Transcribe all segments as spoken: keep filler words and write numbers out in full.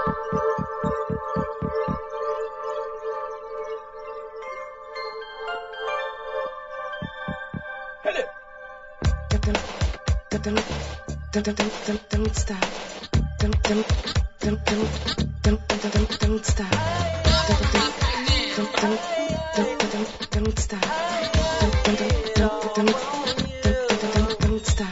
Don't, don't, don't, don't stop. Don't, don't, don't, don't, don't, don't, don't, don't stop. Don't, don't, don't, don't, don't, don't, don't stop. Don't, don't, don't, don't, don't, don't, don't stop.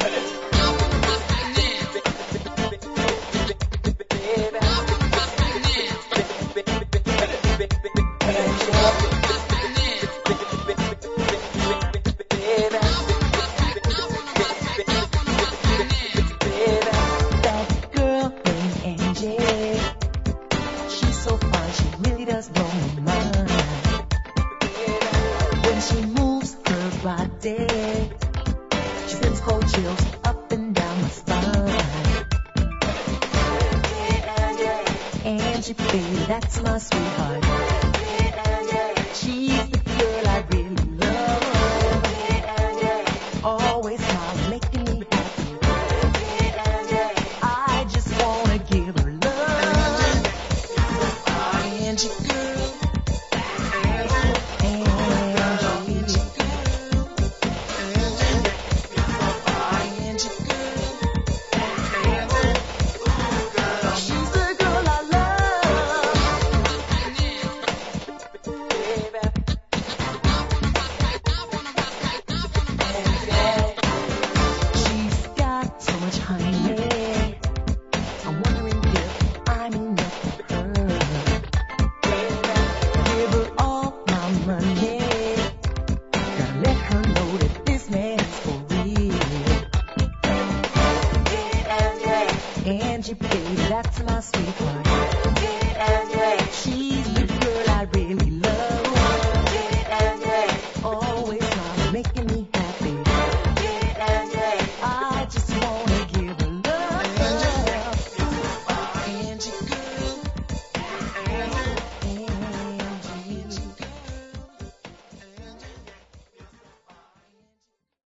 That's my sweetheart. She's the girl I really love. Always smiling, making me happy. I just wanna give her love. Angie girl. Angie girl. Angie girl. She's the girl I love. Angie, baby, that's my sweetheart.